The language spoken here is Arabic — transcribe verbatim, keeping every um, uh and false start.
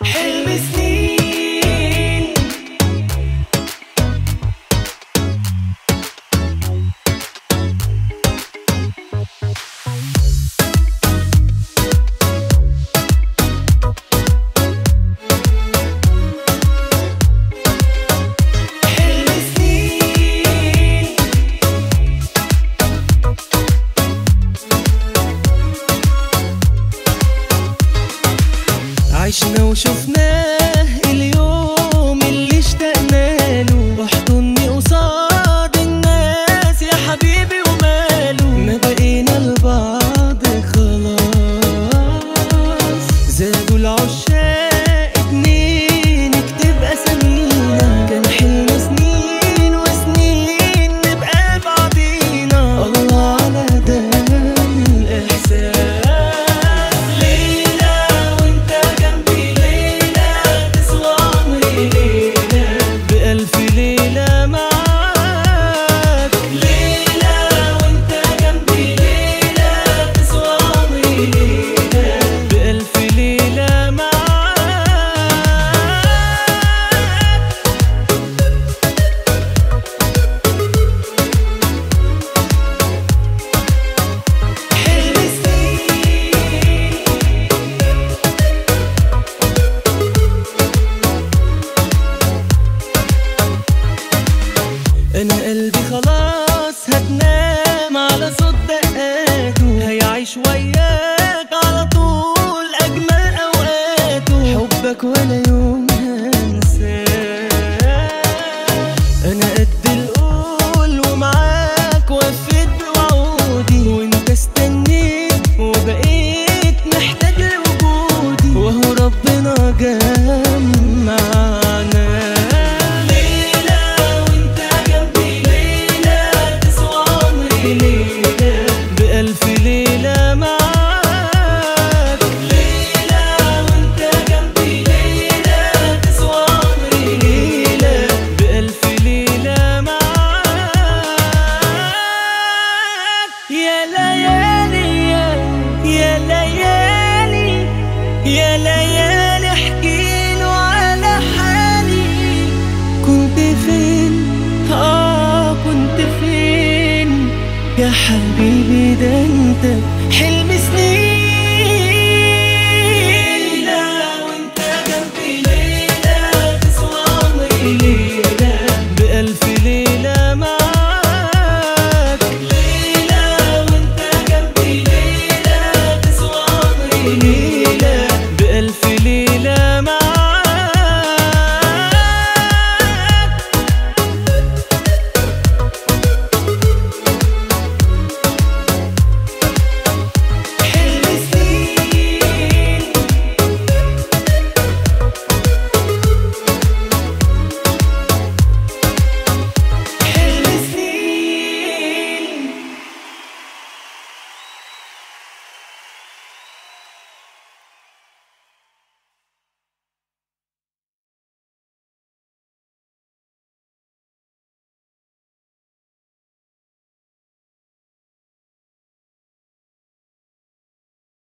حلم سنين. عشنا وشفناه اليوم اللي اشتقنا له، احضني قصاد الناس يا حبيبي وماله. ما بقينا لبعض خلاص، زادوا العشاق اتنين اكتب اسامينا. كان حلم سنين وسنين نبقى بعضينا، الله على ده الاحساس. أنا قلبي خلاص هتنام على صوت دقاته، هيعيش وياك على طول أجمل أوقاته. حبك ولا يوم هنساه، أنا قد القول ومعاك وفيت بوعودي. وأنت استنيت وبقيت محتاج لوجودي، وهو ربنا جمعنا. بألف ليلة معاك، ليلة وانت جنبي، ليلة تسوى عمري، ليلة بألف ليلة معاك. يا ليالي يا ليالي يا ليالي احكيله على حالي. كنت فين اه كنت فين يا حبيبي؟ ده انت حلم سنين.